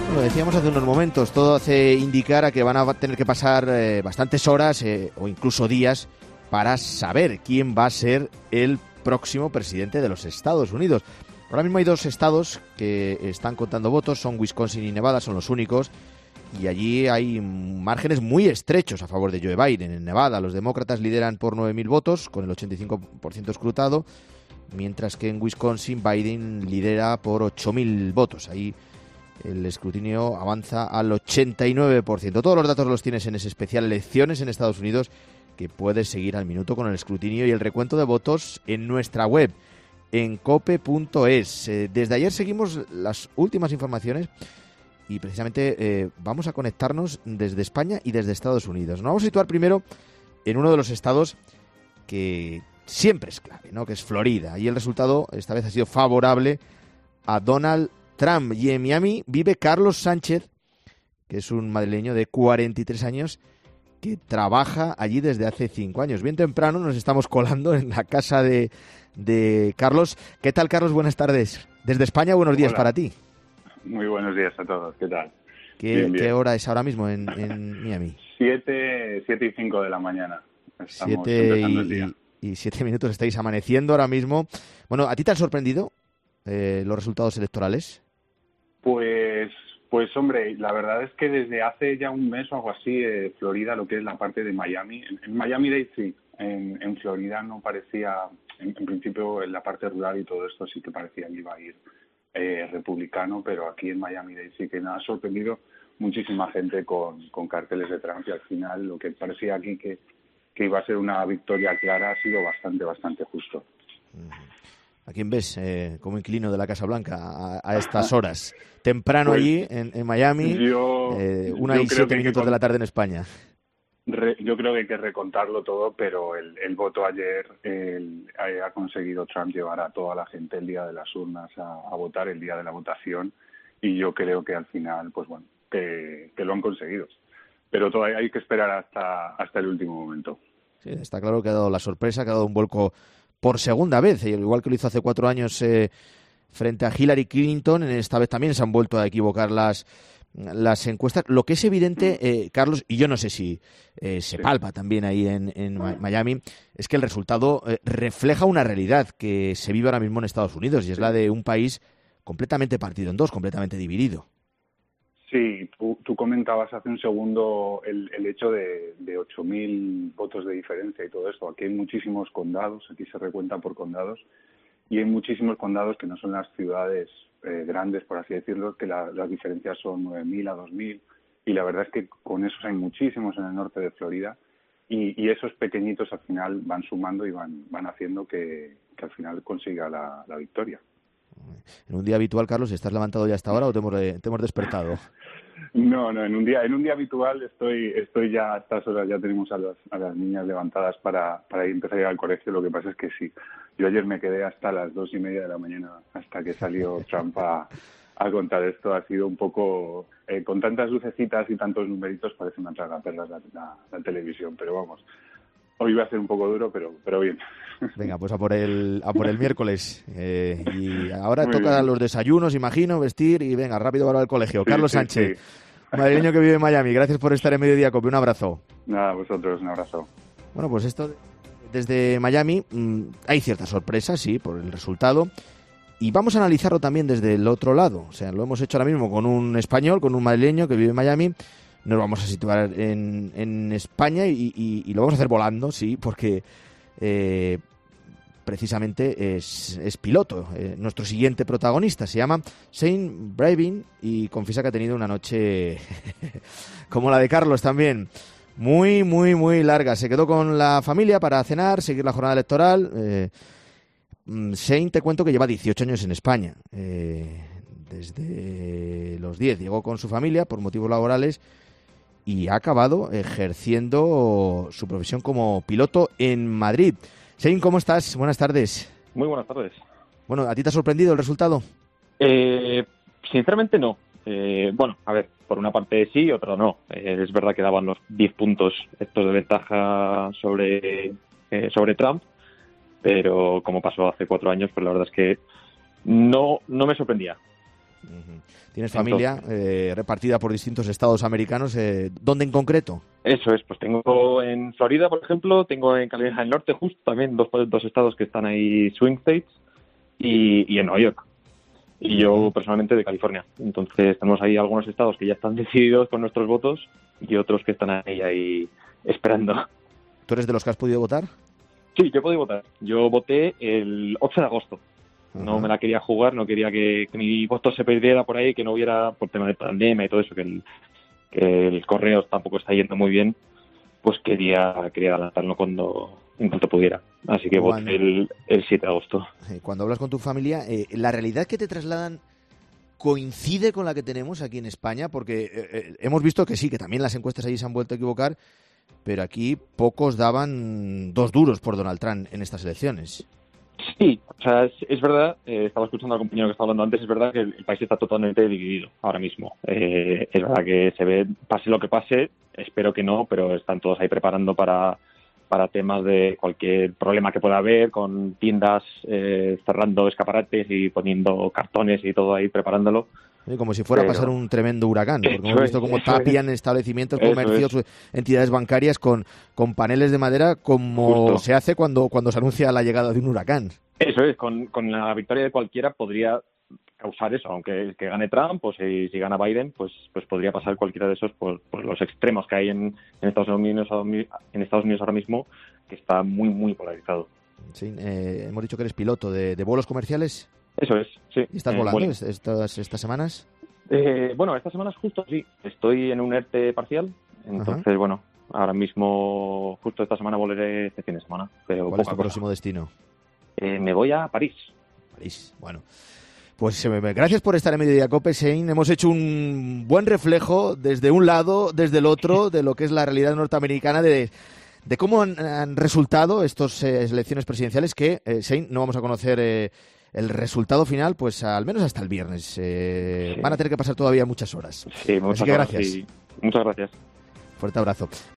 Lo decíamos hace unos momentos, todo hace indicar a que van a tener que pasar bastantes horas o incluso días para saber quién va a ser el próximo presidente de los Estados Unidos. Ahora mismo hay dos estados que están contando votos, son Wisconsin y Nevada, son los únicos, y allí hay márgenes muy estrechos a favor de Joe Biden. En Nevada los demócratas lideran por 9.000 votos, con el 85% escrutado, mientras que en Wisconsin Biden lidera por 8.000 votos. Ahí el escrutinio avanza al 89%. Todos los datos los tienes en ese especial Elecciones en Estados Unidos, que puedes seguir al minuto con el escrutinio y el recuento de votos en nuestra web, en cope.es. Desde ayer seguimos las últimas informaciones y precisamente vamos a conectarnos desde España y desde Estados Unidos. Nos vamos a situar primero en uno de los estados que siempre es clave, ¿no?, que es Florida. Y el resultado esta vez ha sido favorable a Donald Trump. Y en Miami vive Carlos Sánchez, que es un madrileño de 43 años que trabaja allí desde hace 5 años. Bien temprano nos estamos colando en la casa de Carlos. ¿Qué tal, Carlos? Buenas tardes. Desde España, buenos días. Hola. Para ti. Muy buenos días a todos. ¿Qué tal? ¿Qué hora es ahora mismo en Miami? 7:05 de la mañana. Estamos 7 empezando el día. Y 7 minutos estáis amaneciendo ahora mismo. Bueno, ¿a ti te han sorprendido los resultados electorales? Pues hombre, la verdad es que desde hace ya un mes o algo así, Florida, lo que es la parte de Miami, en Miami-Dade sí, en Florida no parecía, en principio en la parte rural y todo esto sí que parecía que iba a ir republicano, pero aquí en Miami-Dade sí que me ha sorprendido muchísima gente con carteles de Trump, y al final lo que parecía aquí que iba a ser una victoria clara ha sido bastante justo. ¿A quién ves como inquilino de la Casa Blanca a estas horas? Temprano pues, allí en Miami, 1:07 minutos de la tarde en España. Yo creo que hay que recontarlo todo, pero el voto ayer ha conseguido Trump llevar a toda la gente el día de las urnas a votar, el día de la votación, y yo creo que al final, pues bueno, que lo han conseguido. Pero todavía hay que esperar hasta el último momento. Sí, está claro que ha dado la sorpresa, que ha dado un vuelco por segunda vez, igual que lo hizo hace 4 años frente a Hillary Clinton. Esta vez también se han vuelto a equivocar las encuestas. Lo que es evidente, Carlos, y yo no sé si se palpa también ahí en Miami, es que el resultado refleja una realidad que se vive ahora mismo en Estados Unidos, y es la de un país completamente partido en dos, completamente dividido. Sí, tú comentabas hace un segundo el hecho de 8.000 votos de diferencia y todo esto. Aquí hay muchísimos condados, aquí se recuenta por condados, y hay muchísimos condados que no son las ciudades grandes, por así decirlo, que las diferencias son 9.000 a 2.000, y la verdad es que con esos hay muchísimos en el norte de Florida, y esos pequeñitos al final van sumando y van haciendo que al final consiga la victoria. En un día habitual, Carlos, ¿estás levantado ya hasta ahora o te hemos despertado? No, en un día habitual estoy ya a estas horas, ya tenemos a las niñas levantadas para empezar a ir al colegio. Lo que pasa es que sí, yo ayer me quedé hasta las 2:30 de la mañana, hasta que salió Trump a contar esto. Ha sido un poco, con tantas lucecitas y tantos numeritos, parece una tragaperras la televisión, pero vamos. Hoy va a ser un poco duro, pero bien. Venga, pues a por el miércoles. Y ahora Muy toca bien. los desayunos, imagino, vestir y venga, rápido para el colegio. Sí, Carlos sí, Sánchez, sí. madrileño que vive en Miami. Gracias por estar en Mediodía Cope. Un abrazo. Nada, a vosotros, un abrazo. Bueno, pues esto desde Miami hay cierta sorpresa, sí, por el resultado. Y vamos a analizarlo también desde el otro lado. O sea, lo hemos hecho ahora mismo con un español, con un madrileño que vive en Miami. Nos vamos a situar en España y lo vamos a hacer volando, sí, porque precisamente es piloto. Nuestro siguiente protagonista se llama Shane Bravin y confiesa que ha tenido una noche como la de Carlos también, muy, muy, muy larga. Se quedó con la familia para cenar, seguir la jornada electoral. Shane, te cuento que lleva 18 años en España. Desde los 10 llegó con su familia por motivos laborales y ha acabado ejerciendo su profesión como piloto en Madrid. Shane, ¿cómo estás? Buenas tardes. Muy buenas tardes. Bueno, ¿a ti te ha sorprendido el resultado? Sinceramente no. Bueno, a ver, por una parte sí, otra no. Es verdad que daban los 10 puntos estos de ventaja sobre Trump, pero como pasó hace 4 años, pues la verdad es que no me sorprendía. ¿Tienes familia repartida por distintos estados americanos? ¿Dónde en concreto? Eso es, pues tengo en Florida, por ejemplo, tengo en Carolina del Norte, justo también dos estados que están ahí, swing states, y en Nueva York. Y yo personalmente de California. Entonces tenemos ahí algunos estados que ya están decididos con nuestros votos y otros que están ahí esperando. ¿Tú eres de los que has podido votar? Sí, yo he podido votar. Yo voté el 8 de agosto. No me la quería jugar, no quería que mi voto se perdiera por ahí, que no hubiera, por tema de pandemia y todo eso, que el correo tampoco está yendo muy bien, pues quería adelantarlo en cuanto pudiera. Así que voté el 7 de agosto. Cuando hablas con tu familia, ¿la realidad que te trasladan coincide con la que tenemos aquí en España? Porque hemos visto que sí, que también las encuestas allí se han vuelto a equivocar, pero aquí pocos daban 2 duros por Donald Trump en estas elecciones. Sí, o sea, es verdad, estaba escuchando al compañero que estaba hablando antes, es verdad que el país está totalmente dividido ahora mismo. Es verdad que se ve, pase lo que pase, espero que no, pero están todos ahí preparando para temas de cualquier problema que pueda haber, con tiendas cerrando escaparates y poniendo cartones y todo ahí preparándolo. Como si fuera a pasar un tremendo huracán, porque hemos visto cómo tapian establecimientos, comercios, entidades bancarias con paneles de madera, como justo se hace cuando se anuncia la llegada de un huracán. Eso es, con la victoria de cualquiera podría causar eso, aunque que gane Trump o si gana Biden, pues podría pasar cualquiera de esos por los extremos que hay en Estados Unidos ahora mismo, que está muy, muy polarizado. Sí, hemos dicho que eres piloto de vuelos comerciales. Eso es, sí. ¿Y estás volando estas semanas? Bueno, estas semanas justo sí. Estoy en un ERTE parcial, entonces, bueno, ahora mismo, justo esta semana volaré este fin de semana. Pero ¿cuál es tu próximo destino? Me voy a París. París, bueno. Pues gracias por estar en Mediodía Cope, Shane. Hemos hecho un buen reflejo desde un lado, desde el otro, de lo que es la realidad norteamericana, de cómo han resultado estas elecciones presidenciales que, Shane, no vamos a conocer el resultado final, pues al menos hasta el viernes. Sí. Van a tener que pasar todavía muchas horas. Sí, muchas Así que gracias. Sí. Muchas gracias. Fuerte abrazo.